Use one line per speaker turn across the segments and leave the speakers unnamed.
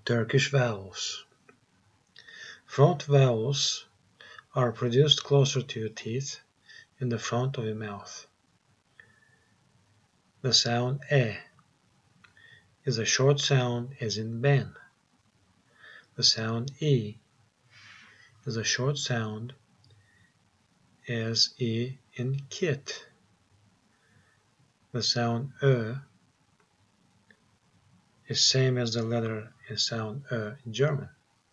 Turkish vowels. Front vowels are produced closer to your teeth in the front of your mouth. The sound E is a short sound as in ben. The sound E is a short sound as E in kit. The sound Ö is same as the letter and sound Ö in German.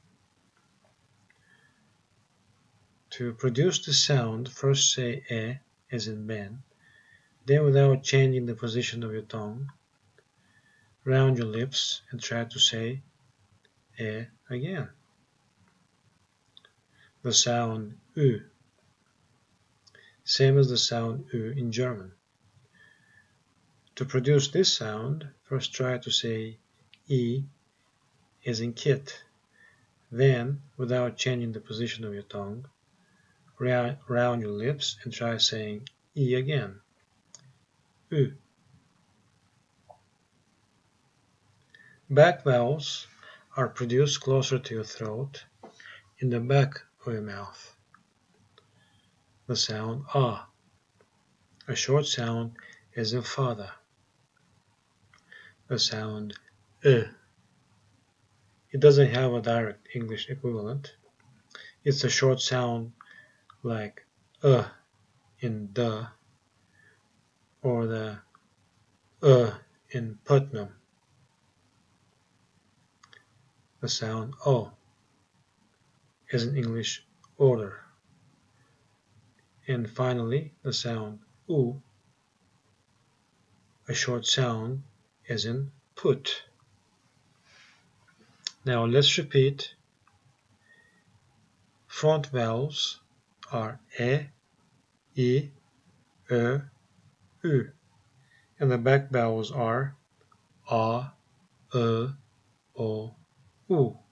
To produce the sound, first say E as in ben, then without changing the position of your tongue, round your lips and try to say E again. The sound Ü, same as the sound Ü in German. To produce this sound, first try to say E as in kit, then, without changing the position of your tongue, round your lips and try saying E again. Ü. Back vowels are produced closer to your throat in the back of your mouth. The sound A, a short sound as in father. The sound E. It doesn't have a direct English equivalent. It's a short sound like in the or the in Putnam. The sound O is an English order. And finally, the sound U, a short sound as in put. Now let's repeat. Front vowels are E, I, Ö, Ü. And the back vowels are A, Ö, O, U.